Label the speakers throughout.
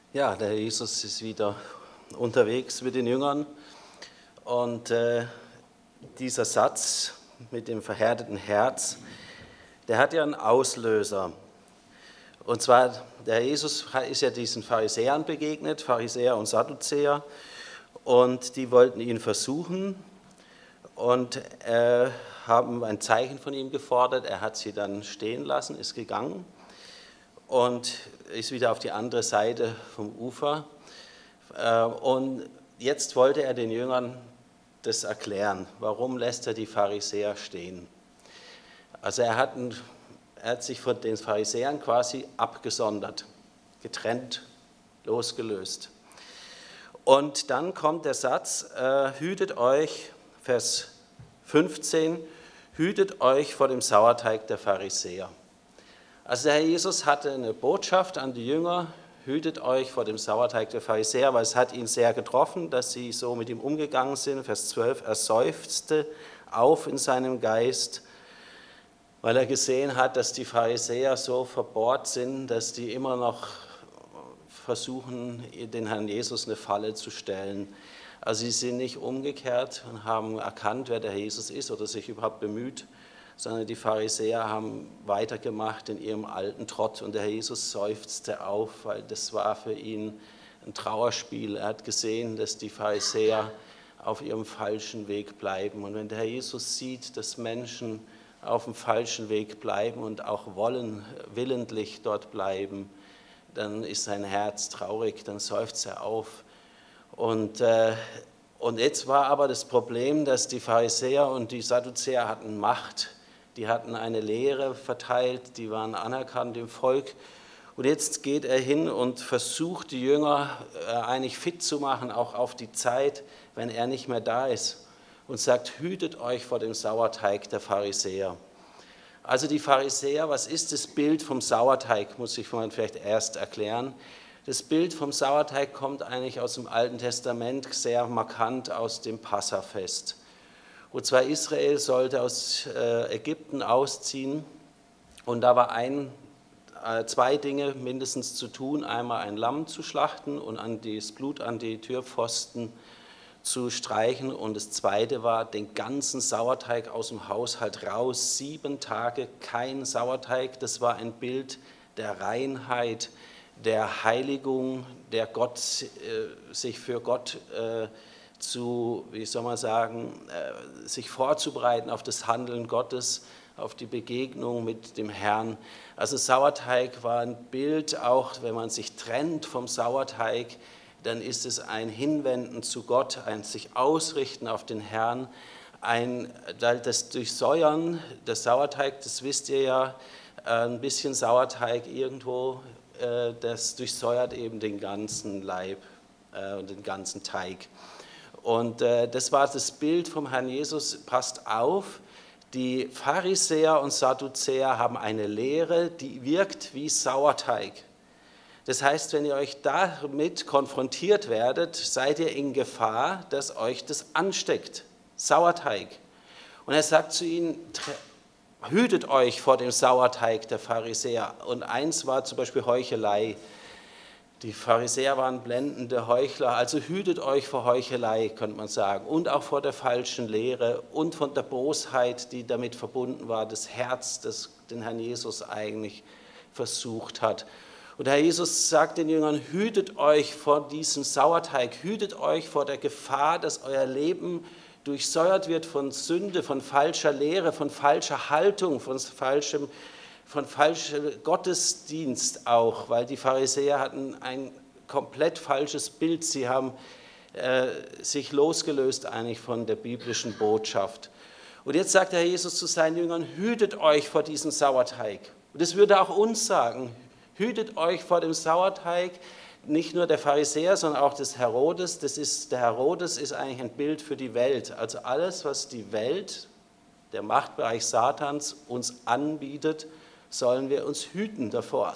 Speaker 1: Ja, der Jesus ist wieder unterwegs mit den Jüngern und dieser Satz mit dem verhärteten Herz, der hat ja einen Auslöser. Und zwar, der Jesus ist ja diesen Pharisäern begegnet, Pharisäer und Sadduzäer, und die wollten ihn versuchen und haben ein Zeichen von ihm gefordert. Er hat sie dann stehen lassen, ist gegangen und ist wieder auf die andere Seite vom Ufer. Und jetzt wollte er den Jüngern das erklären. Warum lässt er die Pharisäer stehen? Also er hat sich von den Pharisäern quasi abgesondert, getrennt, losgelöst. Und dann kommt der Satz, hütet euch, Vers 15, hütet euch vor dem Sauerteig der Pharisäer. Also der Herr Jesus hatte eine Botschaft an die Jünger, hütet euch vor dem Sauerteig der Pharisäer, weil es hat ihn sehr getroffen, dass sie so mit ihm umgegangen sind. Vers 12, er seufzte auf in seinem Geist, weil er gesehen hat, dass die Pharisäer so verbohrt sind, dass die immer noch versuchen, den Herrn Jesus eine Falle zu stellen. Also sie sind nicht umgekehrt und haben erkannt, wer der Herr Jesus ist oder sich überhaupt bemüht, sondern die Pharisäer haben weitergemacht in ihrem alten Trott und der Herr Jesus seufzte auf, weil das war für ihn ein Trauerspiel. Er hat gesehen, dass die Pharisäer auf ihrem falschen Weg bleiben. Und wenn der Herr Jesus sieht, dass Menschen auf dem falschen Weg bleiben und auch willentlich dort bleiben, dann ist sein Herz traurig, dann seufzt er auf. Und jetzt war aber das Problem, dass die Pharisäer und die Sadduzäer hatten Macht. Die hatten eine Lehre verteilt, die waren anerkannt im Volk. Und jetzt geht er hin und versucht, die Jünger eigentlich fit zu machen, auch auf die Zeit, wenn er nicht mehr da ist. Und sagt, hütet euch vor dem Sauerteig der Pharisäer. Also die Pharisäer, was ist das Bild vom Sauerteig, muss ich vielleicht erst erklären. Das Bild vom Sauerteig kommt eigentlich aus dem Alten Testament, sehr markant aus dem Passafest. Und zwar Israel sollte aus Ägypten ausziehen und da war zwei Dinge mindestens zu tun. Einmal ein Lamm zu schlachten und das Blut an die Türpfosten zu streichen. Und das Zweite war, den ganzen Sauerteig aus dem Haushalt raus. 7 Tage kein Sauerteig. Das war ein Bild der Reinheit, der Heiligung, der sich für Gott sich vorzubereiten auf das Handeln Gottes, auf die Begegnung mit dem Herrn. Also Sauerteig war ein Bild, auch wenn man sich trennt vom Sauerteig, dann ist es ein Hinwenden zu Gott, ein sich ausrichten auf den Herrn, das Durchsäuern, das Sauerteig, das wisst ihr ja, ein bisschen Sauerteig irgendwo, das durchsäuert eben den ganzen Leib und den ganzen Teig. Und das war das Bild vom Herrn Jesus. Passt auf, die Pharisäer und Sadduzäer haben eine Lehre, die wirkt wie Sauerteig. Das heißt, wenn ihr euch damit konfrontiert werdet, seid ihr in Gefahr, dass euch das ansteckt. Sauerteig. Und er sagt zu ihnen, hütet euch vor dem Sauerteig der Pharisäer. Und eins war zum Beispiel Heuchelei. Die Pharisäer waren blendende Heuchler, also hütet euch vor Heuchelei, könnte man sagen, und auch vor der falschen Lehre und von der Bosheit, die damit verbunden war, das Herz, das den Herrn Jesus eigentlich versucht hat. Und der Herr Jesus sagt den Jüngern, hütet euch vor diesem Sauerteig, hütet euch vor der Gefahr, dass euer Leben durchsäuert wird von Sünde, von falscher Lehre, von falscher Haltung, von falschem Gottesdienst auch, weil die Pharisäer hatten ein komplett falsches Bild. Sie haben sich losgelöst eigentlich von der biblischen Botschaft. Und jetzt sagt der Herr Jesus zu seinen Jüngern, hütet euch vor diesem Sauerteig. Und das würde auch uns sagen, hütet euch vor dem Sauerteig, nicht nur der Pharisäer, sondern auch des Herodes. Der Herodes ist eigentlich ein Bild für die Welt. Also alles, was die Welt, der Machtbereich Satans, uns anbietet, sollen wir uns hüten davor.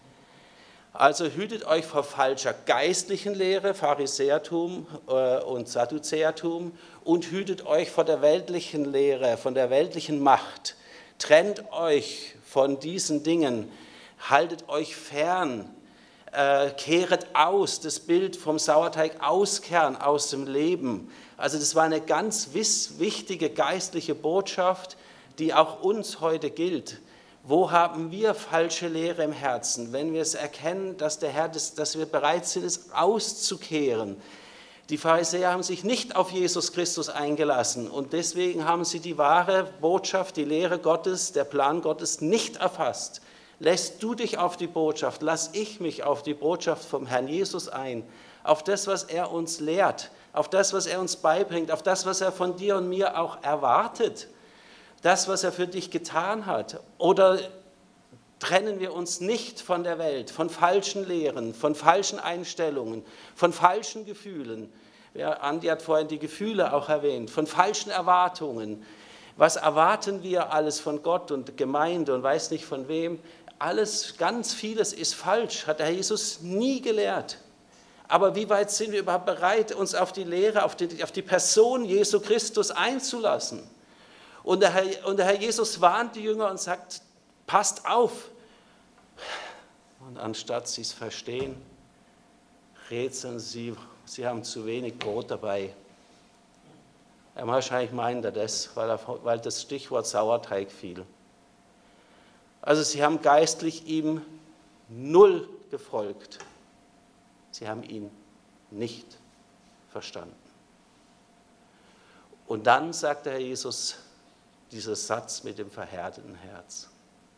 Speaker 1: Also hütet euch vor falscher geistlichen Lehre, Pharisäertum und Sadduzäertum, und hütet euch vor der weltlichen Lehre, von der weltlichen Macht. Trennt euch von diesen Dingen, haltet euch fern kehret aus, das Bild vom Sauerteig auskehren aus dem Leben. Also das war eine ganz wichtige geistliche Botschaft, die auch uns heute gilt. Wo haben wir falsche Lehre im Herzen? Wenn wir es erkennen, dass der Herr, dass wir bereit sind, es auszukehren. Die Pharisäer haben sich nicht auf Jesus Christus eingelassen und deswegen haben sie die wahre Botschaft, die Lehre Gottes, der Plan Gottes nicht erfasst. Lässt du dich auf die Botschaft, lass ich mich auf die Botschaft vom Herrn Jesus ein, auf das, was er uns lehrt, auf das, was er uns beibringt, auf das, was er von dir und mir auch erwartet, das, was er für dich getan hat? Oder trennen wir uns nicht von der Welt, von falschen Lehren, von falschen Einstellungen, von falschen Gefühlen? Ja, Andi hat vorhin die Gefühle auch erwähnt, von falschen Erwartungen. Was erwarten wir alles von Gott und Gemeinde und weiß nicht von wem? Alles, ganz vieles ist falsch, hat der Herr Jesus nie gelehrt. Aber wie weit sind wir überhaupt bereit, uns auf die Lehre, auf die Person Jesu Christus einzulassen? Und der Herr Jesus warnt die Jünger und sagt, passt auf. Und anstatt sie es verstehen, rätseln sie haben zu wenig Brot dabei. Wahrscheinlich meint er das, weil das Stichwort Sauerteig fiel. Also sie haben geistlich ihm null gefolgt. Sie haben ihn nicht verstanden. Und dann sagt der Herr Jesus dieser Satz mit dem verhärteten Herz.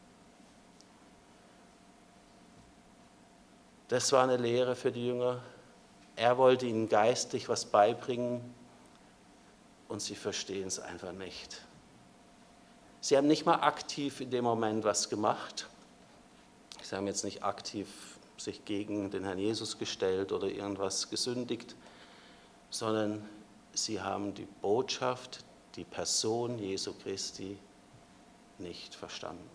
Speaker 1: Das war eine Lehre für die Jünger. Er wollte ihnen geistlich was beibringen und sie verstehen es einfach nicht. Sie haben nicht mal aktiv in dem Moment was gemacht. Sie haben jetzt nicht aktiv sich gegen den Herrn Jesus gestellt oder irgendwas gesündigt, sondern sie haben die Botschaft, die Person Jesu Christi nicht verstanden.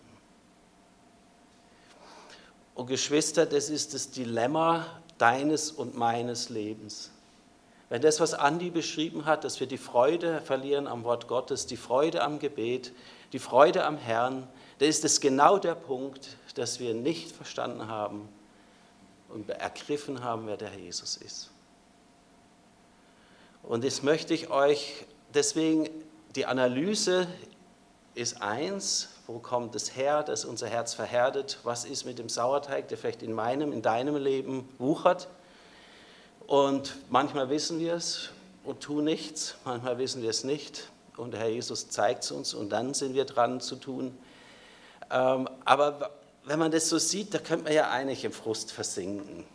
Speaker 1: Und Geschwister, das ist das Dilemma deines und meines Lebens. Wenn das, was Andi beschrieben hat, dass wir die Freude verlieren am Wort Gottes, die Freude am Gebet, die Freude am Herrn, dann ist es genau der Punkt, dass wir nicht verstanden haben und ergriffen haben, wer der Herr Jesus ist. Und jetzt möchte ich euch deswegen, die Analyse ist eins, wo kommt es her, dass unser Herz verhärtet? Was ist mit dem Sauerteig, der vielleicht in deinem Leben wuchert? Und manchmal wissen wir es und tun nichts, manchmal wissen wir es nicht. Und der Herr Jesus zeigt es uns und dann sind wir dran zu tun. Aber wenn man das so sieht, da könnte man ja eigentlich im Frust versinken.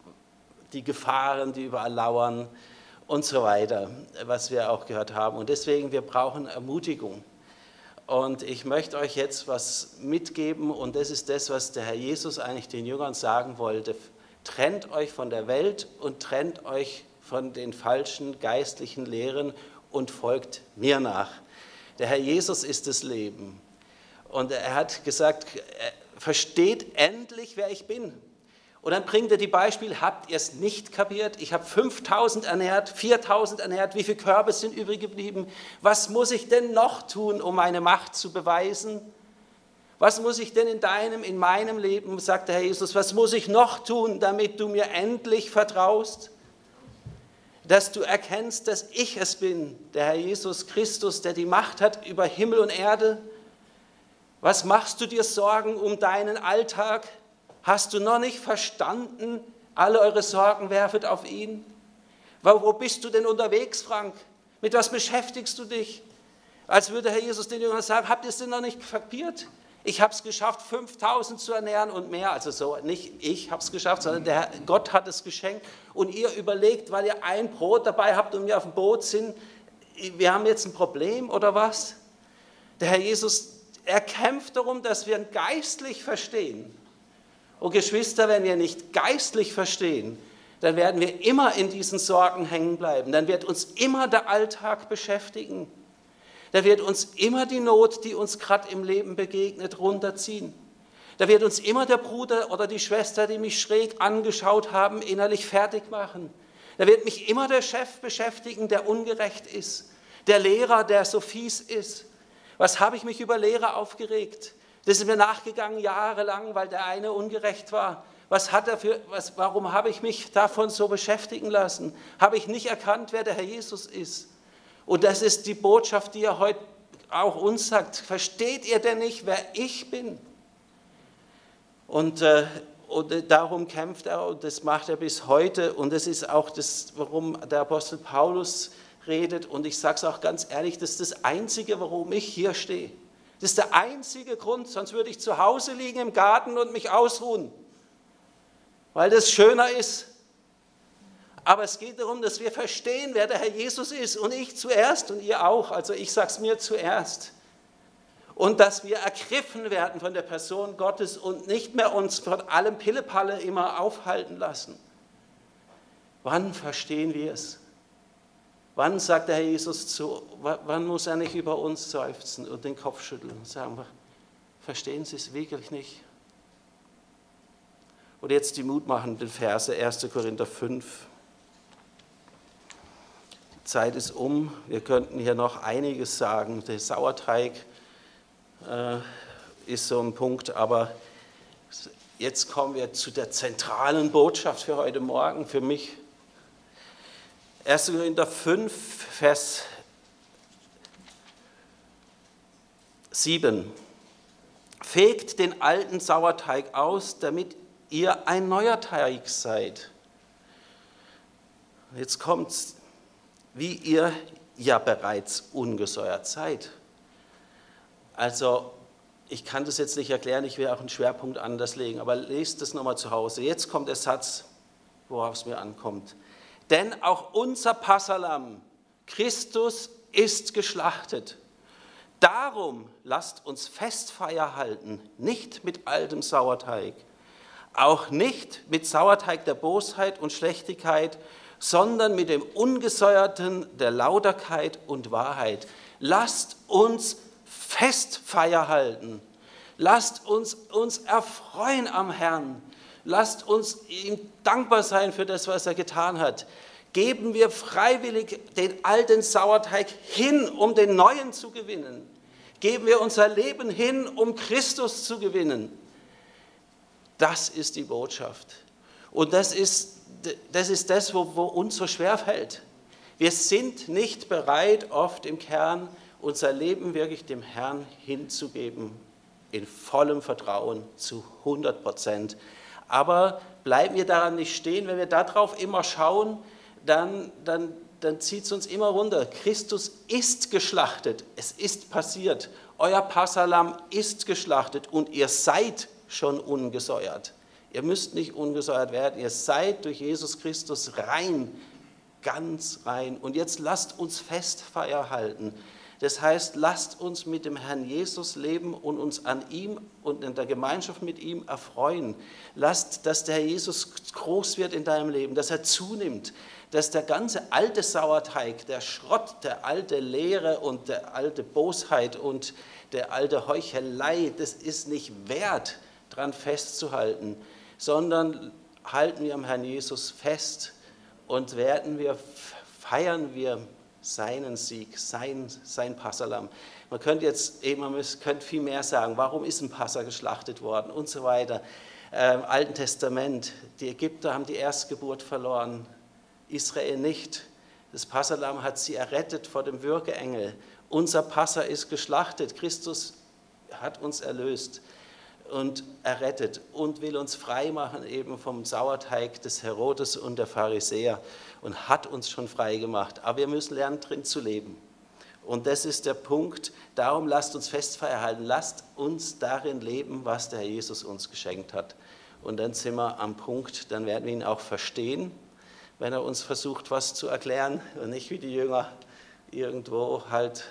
Speaker 1: Die Gefahren, die überall lauern und so weiter, was wir auch gehört haben. Und deswegen, wir brauchen Ermutigung. Und ich möchte euch jetzt was mitgeben und das ist das, was der Herr Jesus eigentlich den Jüngern sagen wollte. Trennt euch von der Welt und trennt euch von den falschen geistlichen Lehren und folgt mir nach. Der Herr Jesus ist das Leben. Und er hat gesagt, versteht endlich, wer ich bin. Und dann bringt er die Beispiele, habt ihr es nicht kapiert? Ich habe 5.000 ernährt, 4.000 ernährt, wie viele Körbe sind übrig geblieben? Was muss ich denn noch tun, um meine Macht zu beweisen? Was muss ich denn in meinem Leben, sagt der Herr Jesus, was muss ich noch tun, damit du mir endlich vertraust? Dass du erkennst, dass ich es bin, der Herr Jesus Christus, der die Macht hat über Himmel und Erde. Was machst du dir Sorgen um deinen Alltag? Hast du noch nicht verstanden, alle eure Sorgen werfet auf ihn? Wo bist du denn unterwegs, Frank? Mit was beschäftigst du dich? Als würde Herr Jesus den Jüngern sagen, habt ihr es denn noch nicht kapiert? Ich habe es geschafft, 5.000 zu ernähren und mehr. Also so, nicht ich habe es geschafft, sondern Gott hat es geschenkt. Und ihr überlegt, weil ihr ein Brot dabei habt und wir auf dem Boot sind, wir haben jetzt ein Problem oder was? Der Herr Jesus, er kämpft darum, dass wir ihn geistlich verstehen. Und Geschwister, wenn wir nicht geistlich verstehen, dann werden wir immer in diesen Sorgen hängen bleiben. Dann wird uns immer der Alltag beschäftigen. Da wird uns immer die Not, die uns gerade im Leben begegnet, runterziehen. Da wird uns immer der Bruder oder die Schwester, die mich schräg angeschaut haben, innerlich fertig machen. Da wird mich immer der Chef beschäftigen, der ungerecht ist. Der Lehrer, der so fies ist. Was habe ich mich über Lehrer aufgeregt? Das ist mir nachgegangen jahrelang, weil der eine ungerecht war. Warum habe ich mich davon so beschäftigen lassen? Habe ich nicht erkannt, wer der Herr Jesus ist? Und das ist die Botschaft, die er heute auch uns sagt. Versteht ihr denn nicht, wer ich bin? Und darum kämpft er und das macht er bis heute. Und das ist auch das, warum der Apostel Paulus redet. Und ich sage es auch ganz ehrlich, das ist das Einzige, warum ich hier stehe. Das ist der einzige Grund, sonst würde ich zu Hause liegen im Garten und mich ausruhen, weil das schöner ist. Aber es geht darum, dass wir verstehen, wer der Herr Jesus ist und ich zuerst und ihr auch. Also ich sage es mir zuerst. Und dass wir ergriffen werden von der Person Gottes und nicht mehr uns von allem Pillepalle immer aufhalten lassen. Wann verstehen wir es? Wann sagt der Herr Jesus wann muss er nicht über uns seufzen und den Kopf schütteln und sagen, verstehen Sie es wirklich nicht? Und jetzt die mutmachenden Verse, 1. Korinther 5. Die Zeit ist um, wir könnten hier noch einiges sagen. Der Sauerteig ist so ein Punkt, aber jetzt kommen wir zu der zentralen Botschaft für heute Morgen, für mich. 1. Korinther 5, Vers 7. Fegt den alten Sauerteig aus, damit ihr ein neuer Teig seid. Jetzt kommt's, wie ihr ja bereits ungesäuert seid. Also, ich kann das jetzt nicht erklären, ich will auch einen Schwerpunkt anders legen, aber lest das nochmal zu Hause. Jetzt kommt der Satz, worauf es mir ankommt. Denn auch unser Passahlamm, Christus, ist geschlachtet. Darum lasst uns Festfeier halten, nicht mit altem Sauerteig, auch nicht mit Sauerteig der Bosheit und Schlechtigkeit, sondern mit dem Ungesäuerten der Lauterkeit und Wahrheit. Lasst uns Festfeier halten. Lasst uns erfreuen am Herrn. Lasst uns ihm dankbar sein für das, was er getan hat. Geben wir freiwillig den alten Sauerteig hin, um den neuen zu gewinnen. Geben wir unser Leben hin, um Christus zu gewinnen. Das ist die Botschaft. Und das ist das, wo uns so schwer fällt. Wir sind nicht bereit, oft im Kern unser Leben wirklich dem Herrn hinzugeben, in vollem Vertrauen, zu 100%. Aber bleiben wir daran nicht stehen, wenn wir darauf immer schauen, dann zieht es uns immer runter. Christus ist geschlachtet, es ist passiert. Euer Passahlamm ist geschlachtet und ihr seid schon ungesäuert. Ihr müsst nicht ungesäuert werden, ihr seid durch Jesus Christus rein, ganz rein. Und jetzt lasst uns Festfeier halten. Das heißt, lasst uns mit dem Herrn Jesus leben und uns an ihm und in der Gemeinschaft mit ihm erfreuen. Lasst, dass der Herr Jesus groß wird in deinem Leben, dass er zunimmt, dass der ganze alte Sauerteig, der Schrott, der alte Leere und der alte Bosheit und der alte Heuchelei, das ist nicht wert, daran festzuhalten, sondern halten wir am Herrn Jesus fest und feiern wir seinen Sieg, sein Passahlamm. Man könnte viel mehr sagen, warum ist ein Passa geschlachtet worden und so weiter. Im Alten Testament, die Ägypter haben die Erstgeburt verloren, Israel nicht. Das Passahlamm hat sie errettet vor dem Würgeengel. Unser Passa ist geschlachtet, Christus hat uns erlöst und errettet und will uns frei machen eben vom Sauerteig des Herodes und der Pharisäer und hat uns schon frei gemacht. Aber wir müssen lernen, drin zu leben. Und das ist der Punkt. Darum lasst uns Festfeier halten. Lasst uns darin leben, was der Herr Jesus uns geschenkt hat. Und dann sind wir am Punkt, dann werden wir ihn auch verstehen, wenn er uns versucht, was zu erklären und nicht wie die Jünger irgendwo halt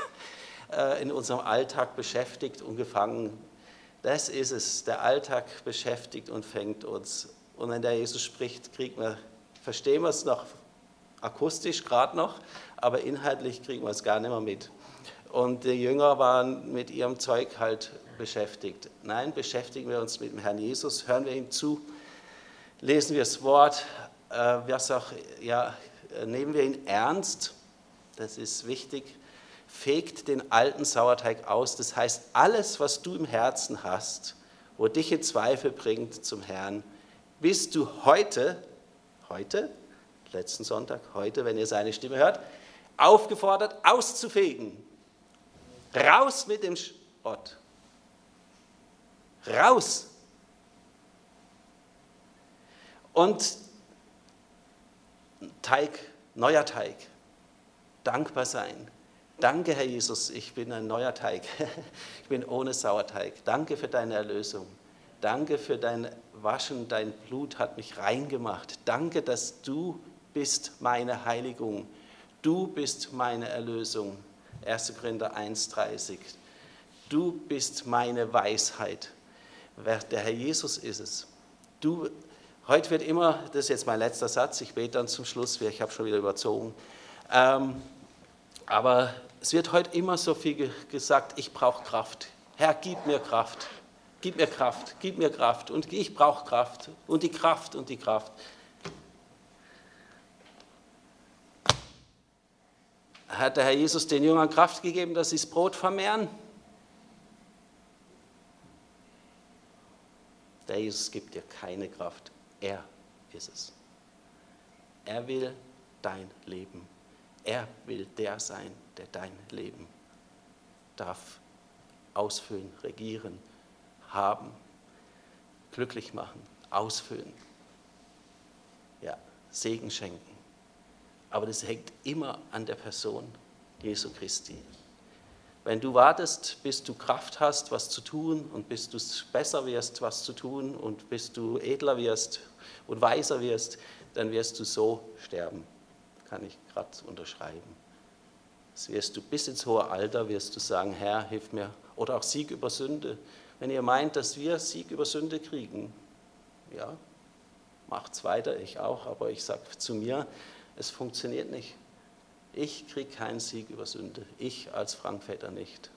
Speaker 1: in unserem Alltag beschäftigt und gefangen. Das ist es, der Alltag beschäftigt und fängt uns. Und wenn der Jesus spricht, verstehen wir es noch akustisch gerade noch, aber inhaltlich kriegen wir es gar nicht mehr mit. Und die Jünger waren mit ihrem Zeug halt beschäftigt. Nein, beschäftigen wir uns mit dem Herrn Jesus, hören wir ihm zu, lesen wir das Wort, nehmen wir ihn ernst, das ist wichtig. Fegt den alten Sauerteig aus. Das heißt, alles, was du im Herzen hast, wo dich in Zweifel bringt zum Herrn, bist du heute, letzten Sonntag, heute, wenn ihr seine Stimme hört, aufgefordert, auszufegen. Raus mit dem Schrott. Raus. Und neuer Teig. Dankbar sein. Danke, Herr Jesus, ich bin ein neuer Teig. Ich bin ohne Sauerteig. Danke für deine Erlösung. Danke für dein Waschen. Dein Blut hat mich reingemacht. Danke, dass du bist meine Heiligung. Du bist meine Erlösung. 1. Korinther 1,30. Du bist meine Weisheit. Der Herr Jesus ist es. Heute wird immer, das ist jetzt mein letzter Satz, ich bete dann zum Schluss, ich habe schon wieder überzogen, aber es wird heute immer so viel gesagt, ich brauche Kraft. Herr, gib mir Kraft, gib mir Kraft, gib mir Kraft und ich brauche Kraft und die Kraft und die Kraft. Hat der Herr Jesus den Jüngern Kraft gegeben, dass sie das Brot vermehren? Der Jesus gibt dir keine Kraft. Er ist es. Er will dein Leben. Er will der sein, der dein Leben darf ausfüllen, regieren, haben, glücklich machen, ausfüllen. Ja, Segen schenken. Aber das hängt immer an der Person Jesu Christi. Wenn du wartest, bis du Kraft hast, was zu tun und bis du besser wirst, was zu tun und bis du edler wirst und weiser wirst, dann wirst du so sterben. Kann ich gerade unterschreiben. Das wirst du bis ins hohe Alter, wirst du sagen, Herr, hilf mir. Oder auch Sieg über Sünde. Wenn ihr meint, dass wir Sieg über Sünde kriegen, ja, macht's weiter, ich auch, aber ich sage zu mir, es funktioniert nicht. Ich kriege keinen Sieg über Sünde, ich als Frank Vetter nicht.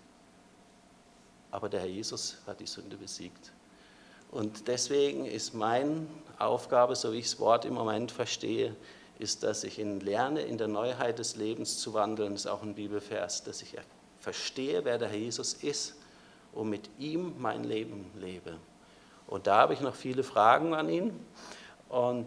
Speaker 1: Aber der Herr Jesus hat die Sünde besiegt. Und deswegen ist meine Aufgabe, so wie ich das Wort im Moment verstehe, ist, dass ich lerne, in der Neuheit des Lebens zu wandeln, das ist auch ein Bibelvers, dass ich verstehe, wer der Herr Jesus ist und mit ihm mein Leben lebe. Und da habe ich noch viele Fragen an ihn und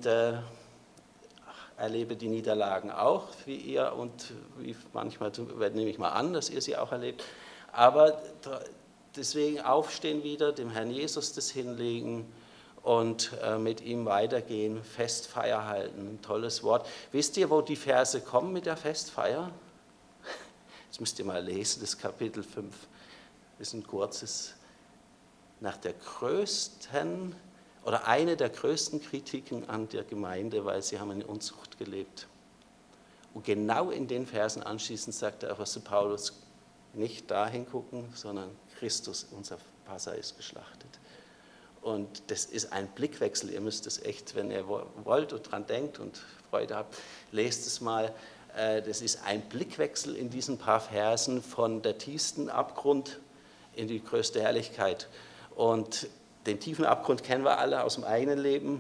Speaker 1: erlebe die Niederlagen auch, wie ihr und wie manchmal nehme ich mal an, dass ihr sie auch erlebt. Aber deswegen aufstehen wieder, dem Herrn Jesus das hinlegen und mit ihm weitergehen, Festfeier halten, tolles Wort. Wisst ihr, wo die Verse kommen mit der Festfeier? Das müsst ihr mal lesen, das Kapitel 5. Das ist ein kurzes, nach der größten oder eine der größten Kritiken an der Gemeinde, weil sie haben in Unzucht gelebt. Und genau in den Versen anschließend sagt der Apostel Paulus, nicht dahin gucken, sondern Christus, unser Passa, ist geschlachtet. Und das ist ein Blickwechsel, ihr müsst es echt, wenn ihr wollt und dran denkt und Freude habt, lest es mal. Das ist ein Blickwechsel in diesen paar Versen von der tiefsten Abgrund in die größte Herrlichkeit. Und den tiefen Abgrund kennen wir alle aus dem eigenen Leben.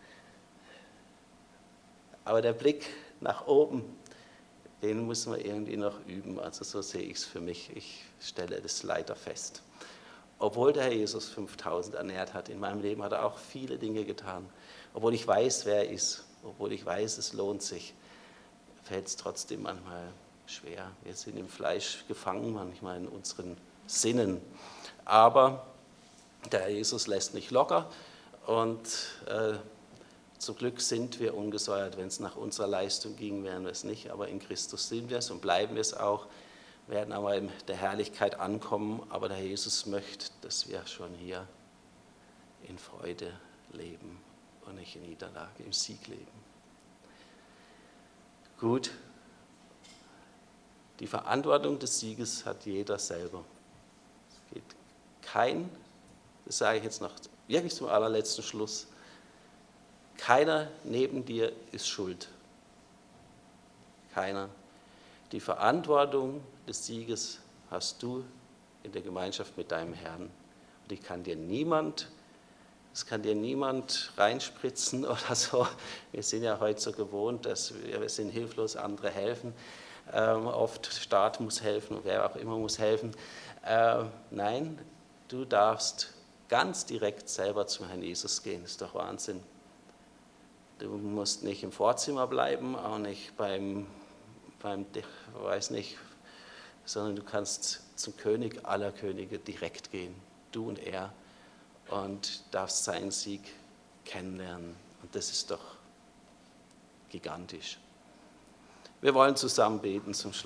Speaker 1: Aber der Blick nach oben, den müssen wir irgendwie noch üben. Also so sehe ich es für mich. Ich stelle das leider fest. Obwohl der Herr Jesus 5000 ernährt hat, in meinem Leben hat er auch viele Dinge getan. Obwohl ich weiß, wer er ist, obwohl ich weiß, es lohnt sich, fällt es trotzdem manchmal schwer. Wir sind im Fleisch gefangen, manchmal in unseren Sinnen. Aber der Herr Jesus lässt nicht locker und zum Glück sind wir ungesäuert. Wenn es nach unserer Leistung ging, wären wir es nicht, aber in Christus sind wir es und bleiben wir es auch, werden aber in der Herrlichkeit ankommen, aber der Herr Jesus möchte, dass wir schon hier in Freude leben und nicht in Niederlage, im Sieg leben. Gut, die Verantwortung des Sieges hat jeder selber. Es geht kein, das sage ich jetzt noch wirklich zum allerletzten Schluss, keiner neben dir ist schuld. Keiner. Die Verantwortung des Sieges hast du in der Gemeinschaft mit deinem Herrn. Und es kann dir niemand reinspritzen oder so. Wir sind ja heute so gewohnt, dass wir sind hilflos, andere helfen. Oft Staat muss helfen und wer auch immer muss helfen. Nein, du darfst ganz direkt selber zum Herrn Jesus gehen. Das ist doch Wahnsinn. Du musst nicht im Vorzimmer bleiben, auch nicht beim weiß nicht, sondern du kannst zum König aller Könige direkt gehen, du und er, und darfst seinen Sieg kennenlernen. Und das ist doch gigantisch. Wir wollen zusammen beten zum Schluss.